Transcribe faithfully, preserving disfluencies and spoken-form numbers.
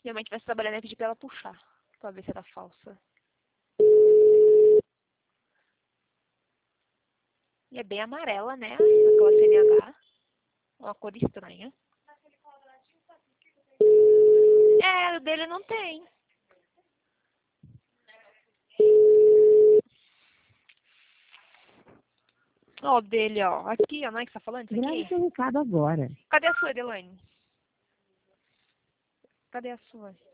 Minha mãe tivesse trabalhando, eu ia pedir pra ela puxar. Pra ver se era falsa. E é bem amarela, né? Aquela C N H. Uma cor estranha. É, o dele não tem. Ó, o dele, ó. Aqui, ó. Não é que você tá falando isso Grave aqui? seu recado agora. Cadê a sua, Elaine? Cadê a sua?